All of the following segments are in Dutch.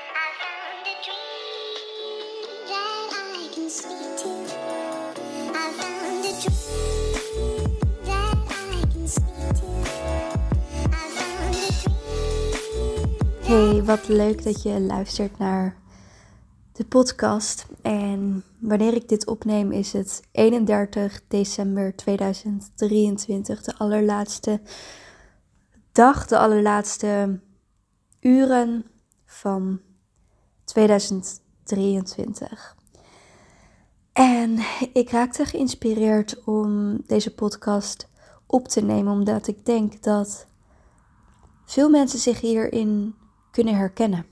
I found a dream that I can speak to. I found a dream that I can speak to. I found a dream. Hey, wat leuk dat je luistert naar de podcast. En wanneer ik dit opneem is het 31 december 2023. De allerlaatste dag, de allerlaatste uren van 2023. En ik raakte geïnspireerd om deze podcast op te nemen, omdat ik denk dat veel mensen zich hierin kunnen herkennen.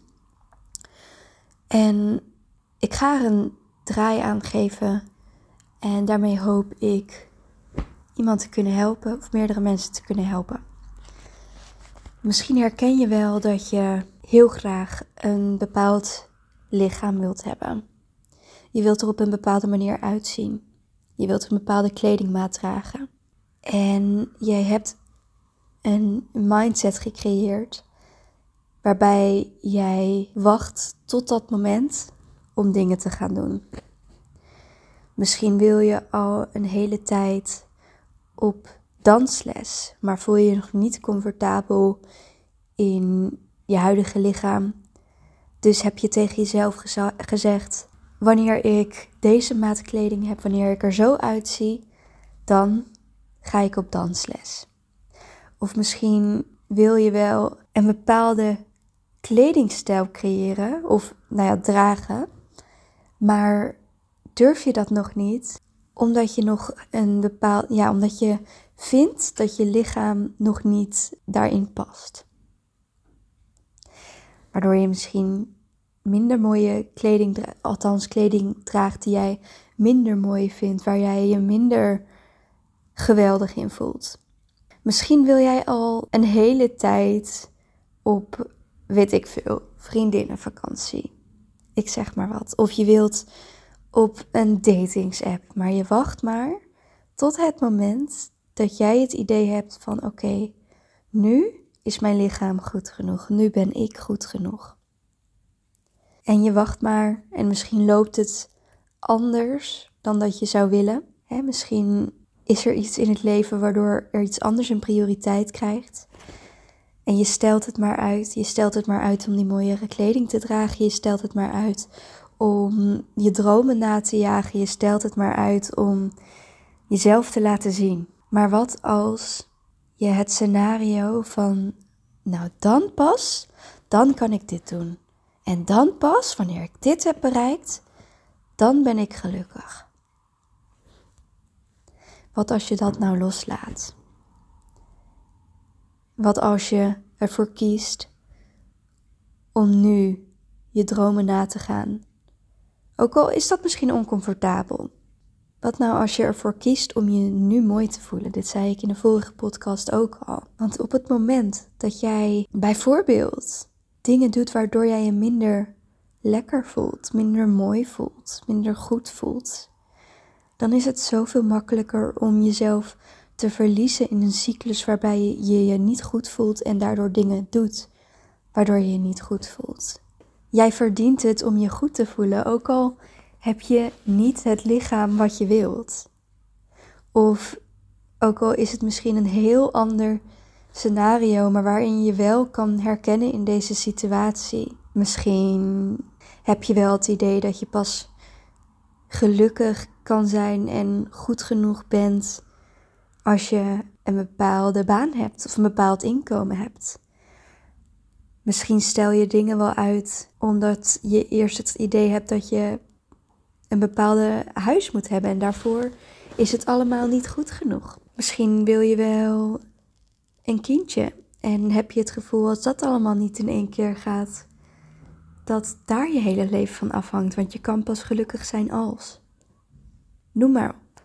En ik ga er een draai aan geven en daarmee hoop ik iemand te kunnen helpen of meerdere mensen te kunnen helpen. Misschien herken je wel dat je heel graag een bepaald lichaam wilt hebben. Je wilt er op een bepaalde manier uitzien. Je wilt een bepaalde kledingmaat dragen. En jij hebt een mindset gecreëerd waarbij jij wacht tot dat moment om dingen te gaan doen. Misschien wil je al een hele tijd op dansles, maar voel je je nog niet comfortabel in je huidige lichaam. Dus heb je tegen jezelf gezegd, wanneer ik deze maat kleding heb, wanneer ik er zo uitzie, dan ga ik op dansles. Of misschien wil je wel een bepaalde kledingstijl creëren of dragen, maar durf je dat nog niet, omdat je nog omdat je vindt dat je lichaam nog niet daarin past. Waardoor je misschien minder mooie kleding draagt die jij minder mooi vindt, waar jij je minder geweldig in voelt. Misschien wil jij al een hele tijd op, weet ik veel, vriendinnenvakantie. Ik zeg maar wat. Of je wilt op een datingsapp, maar je wacht maar tot het moment dat jij het idee hebt van oké, nu is mijn lichaam goed genoeg. Nu ben ik goed genoeg. En je wacht maar en misschien loopt het anders dan dat je zou willen. Misschien is er iets in het leven waardoor er iets anders een prioriteit krijgt. En je stelt het maar uit. Je stelt het maar uit om die mooiere kleding te dragen. Je stelt het maar uit om je dromen na te jagen. Je stelt het maar uit om jezelf te laten zien. Maar wat als je het scenario van, dan kan ik dit doen. En dan pas, wanneer ik dit heb bereikt, dan ben ik gelukkig. Wat als je dat nou loslaat? Wat als je ervoor kiest om nu je dromen na te gaan? Ook al is dat misschien oncomfortabel. Wat nou als je ervoor kiest om je nu mooi te voelen? Dit zei ik in de vorige podcast ook al. Want op het moment dat jij bijvoorbeeld dingen doet waardoor jij je minder lekker voelt, minder mooi voelt, minder goed voelt, dan is het zoveel makkelijker om jezelf te verliezen in een cyclus waarbij je je niet goed voelt en daardoor dingen doet waardoor je je niet goed voelt. Jij verdient het om je goed te voelen, ook al heb je niet het lichaam wat je wilt. Of ook al is het misschien een heel ander scenario, maar waarin je wel kan herkennen in deze situatie. Misschien heb je wel het idee dat je pas gelukkig kan zijn en goed genoeg bent als je een bepaalde baan hebt of een bepaald inkomen hebt. Misschien stel je dingen wel uit omdat je eerst het idee hebt dat je een bepaalde huis moet hebben en daarvoor is het allemaal niet goed genoeg. Misschien wil je wel een kindje en heb je het gevoel als dat allemaal niet in één keer gaat, dat daar je hele leven van afhangt, want je kan pas gelukkig zijn als. Noem maar op.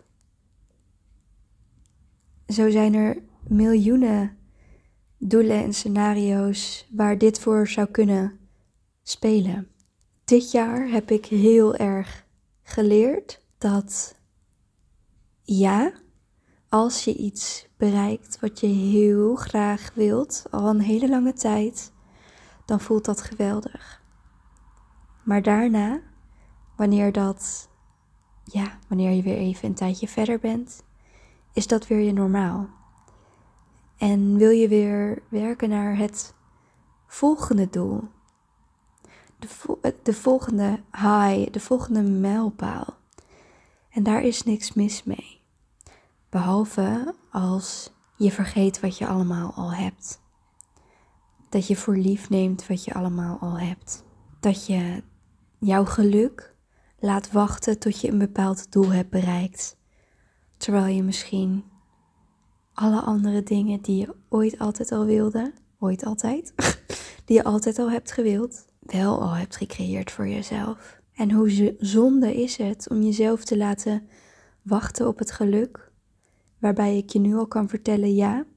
Zo zijn er miljoenen doelen en scenario's waar dit voor zou kunnen spelen. Dit jaar heb ik heel erg geleerd dat ja, als je iets bereikt wat je heel graag wilt, al een hele lange tijd, dan voelt dat geweldig. Maar daarna, wanneer je weer even een tijdje verder bent, is dat weer je normaal. En wil je weer werken naar het volgende doel. De volgende high, de volgende mijlpaal. En daar is niks mis mee. Behalve als je vergeet wat je allemaal al hebt. Dat je voor lief neemt wat je allemaal al hebt. Dat je jouw geluk laat wachten tot je een bepaald doel hebt bereikt. Terwijl je misschien alle andere dingen die je ooit altijd al wilde, die je altijd al hebt gewild, wel al hebt gecreëerd voor jezelf. En hoe zonde is het om jezelf te laten wachten op het geluk, waarbij ik je nu al kan vertellen, ja,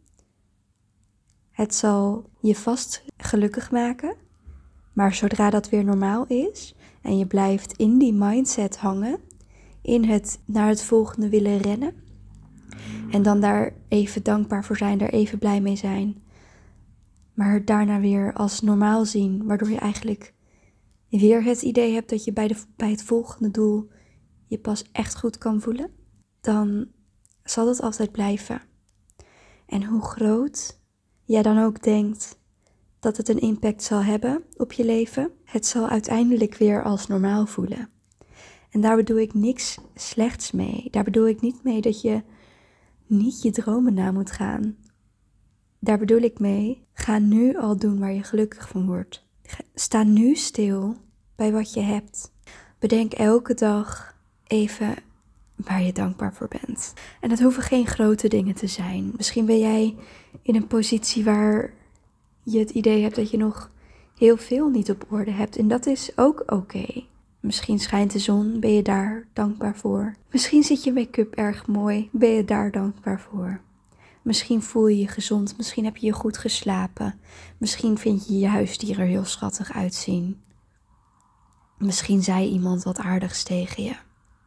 het zal je vast gelukkig maken, maar zodra dat weer normaal is en je blijft in die mindset hangen, in het naar het volgende willen rennen en dan daar even dankbaar voor zijn, daar even blij mee zijn, maar het daarna weer als normaal zien, waardoor je eigenlijk weer het idee hebt dat je bij het volgende doel je pas echt goed kan voelen, dan zal dat altijd blijven. En hoe groot jij dan ook denkt dat het een impact zal hebben op je leven, het zal uiteindelijk weer als normaal voelen. En daar bedoel ik niks slechts mee. Daar bedoel ik niet mee dat je niet je dromen na moet gaan. Daar bedoel ik mee, ga nu al doen waar je gelukkig van wordt. Sta nu stil bij wat je hebt. Bedenk elke dag even waar je dankbaar voor bent. En dat hoeven geen grote dingen te zijn. Misschien ben jij in een positie waar je het idee hebt dat je nog heel veel niet op orde hebt. En dat is ook oké. Misschien schijnt de zon, ben je daar dankbaar voor. Misschien zit je make-up erg mooi, ben je daar dankbaar voor. Misschien voel je je gezond, misschien heb je je goed geslapen. Misschien vind je je huisdier er heel schattig uitzien. Misschien zei iemand wat aardigs tegen je.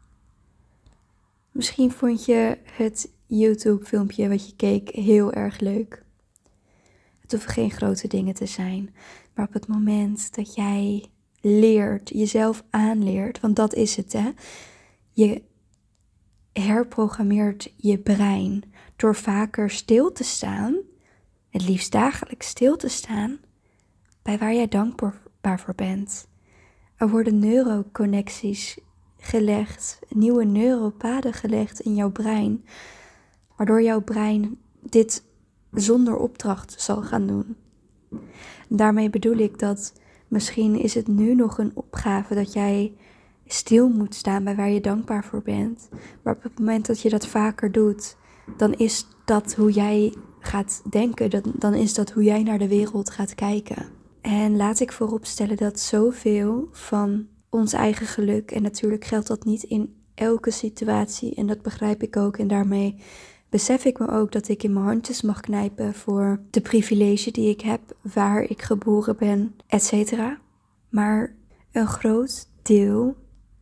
Misschien vond je het YouTube-filmpje wat je keek heel erg leuk. Het hoeven geen grote dingen te zijn. Maar op het moment dat jij leert, jezelf aanleert, want dat is het, hè. Je herprogrammeert je brein door vaker stil te staan, het liefst dagelijks stil te staan, bij waar jij dankbaar voor bent. Er worden neuroconnecties gelegd, nieuwe neuropaden gelegd in jouw brein, waardoor jouw brein dit zonder opdracht zal gaan doen. Daarmee bedoel ik dat misschien is het nu nog een opgave dat jij stil moet staan bij waar je dankbaar voor bent. Maar op het moment dat je dat vaker doet, dan is dat hoe jij gaat denken, dan is dat hoe jij naar de wereld gaat kijken. En laat ik vooropstellen dat zoveel van ons eigen geluk, en natuurlijk geldt dat niet in elke situatie, en dat begrijp ik ook, en daarmee besef ik me ook dat ik in mijn handjes mag knijpen voor de privilege die ik heb, waar ik geboren ben, etc. Maar een groot deel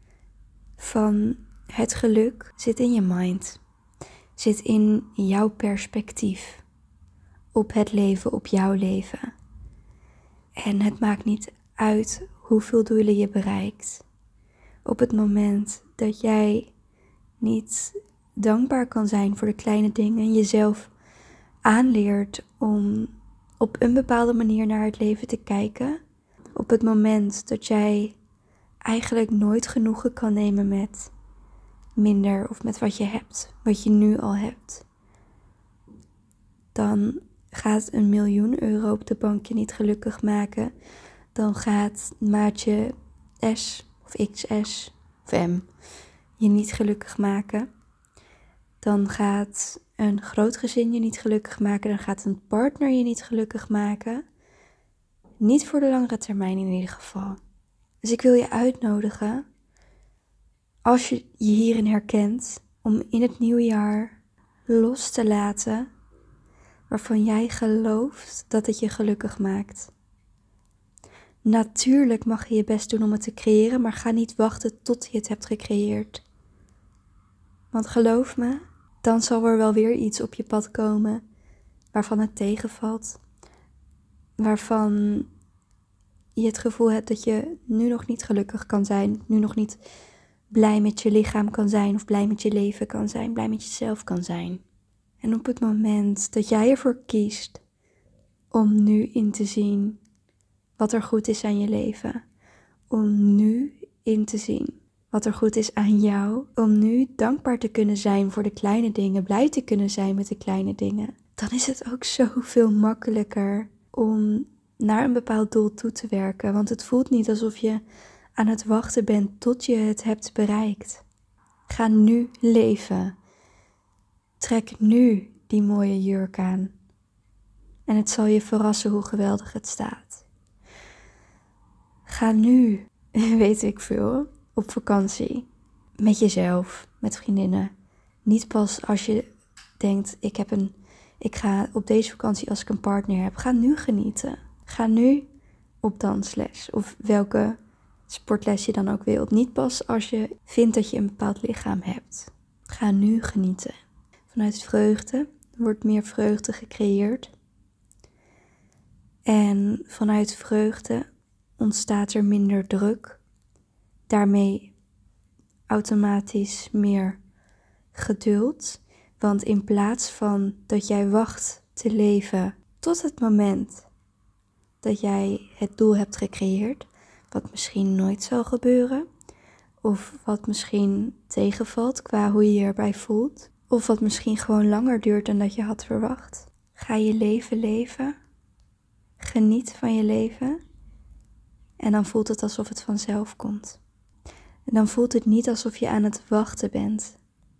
van het geluk zit in je mind, zit in jouw perspectief op het leven, op jouw leven. En het maakt niet uit hoeveel doelen je bereikt. Op het moment dat jij niet dankbaar kan zijn voor de kleine dingen en jezelf aanleert om op een bepaalde manier naar het leven te kijken. Op het moment dat jij eigenlijk nooit genoegen kan nemen met minder of met wat je hebt, wat je nu al hebt. Dan gaat €1 miljoen op de bank je niet gelukkig maken. Dan gaat maatje S of XS of M je niet gelukkig maken. Dan gaat een groot gezin je niet gelukkig maken. Dan gaat een partner je niet gelukkig maken. Niet voor de langere termijn in ieder geval. Dus ik wil je uitnodigen, als je je hierin herkent, om in het nieuwe jaar los te laten waarvan jij gelooft dat het je gelukkig maakt. Natuurlijk mag je je best doen om het te creëren, maar ga niet wachten tot je het hebt gecreëerd. Want geloof me, dan zal er wel weer iets op je pad komen waarvan het tegenvalt. Waarvan je het gevoel hebt dat je nu nog niet gelukkig kan zijn, nu nog niet blij met je lichaam kan zijn of blij met je leven kan zijn, blij met jezelf kan zijn. En op het moment dat jij ervoor kiest om nu in te zien wat er goed is aan je leven, om nu in te zien wat er goed is aan jou, om nu dankbaar te kunnen zijn voor de kleine dingen, blij te kunnen zijn met de kleine dingen, dan is het ook zoveel makkelijker om naar een bepaald doel toe te werken. Want het voelt niet alsof je aan het wachten bent tot je het hebt bereikt. Ga nu leven. Trek nu die mooie jurk aan. En het zal je verrassen hoe geweldig het staat. Ga nu, weet ik veel, op vakantie. Met jezelf, met vriendinnen. Niet pas als je denkt, ik ga op deze vakantie als ik een partner heb. Ga nu genieten. Ga nu op dansles of welke sportles je dan ook wilt. Niet pas als je vindt dat je een bepaald lichaam hebt. Ga nu genieten. Vanuit vreugde wordt meer vreugde gecreëerd. En vanuit vreugde ontstaat er minder druk. Daarmee automatisch meer geduld. Want in plaats van dat jij wacht te leven tot het moment dat jij het doel hebt gecreëerd, wat misschien nooit zal gebeuren, of wat misschien tegenvalt qua hoe je je erbij voelt, of wat misschien gewoon langer duurt dan dat je had verwacht. Ga je leven leven, geniet van je leven en dan voelt het alsof het vanzelf komt. En dan voelt het niet alsof je aan het wachten bent.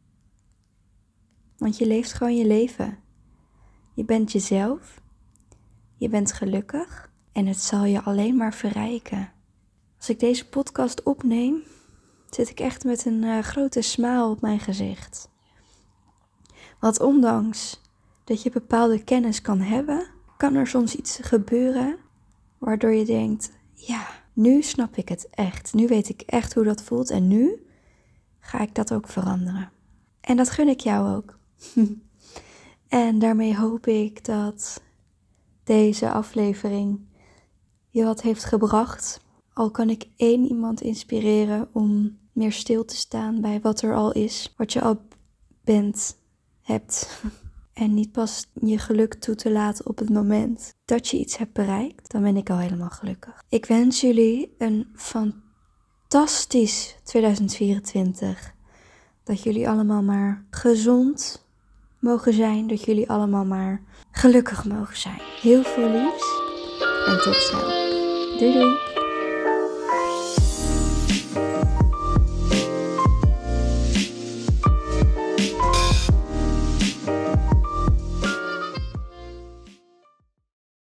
Want je leeft gewoon je leven. Je bent jezelf, je bent gelukkig en het zal je alleen maar verrijken. Als ik deze podcast opneem, zit ik echt met een grote smile op mijn gezicht. Want ondanks dat je bepaalde kennis kan hebben, kan er soms iets gebeuren waardoor je denkt, ja, nu snap ik het echt. Nu weet ik echt hoe dat voelt en nu ga ik dat ook veranderen. En dat gun ik jou ook. En daarmee hoop ik dat deze aflevering je wat heeft gebracht. Al kan ik 1 iemand inspireren om meer stil te staan bij wat er al is, wat je al hebt. En niet pas je geluk toe te laten op het moment dat je iets hebt bereikt, dan ben ik al helemaal gelukkig. Ik wens jullie een fantastisch 2024. Dat jullie allemaal maar gezond mogen zijn, dat jullie allemaal maar gelukkig mogen zijn. Heel veel liefs en tot snel. Doei doei!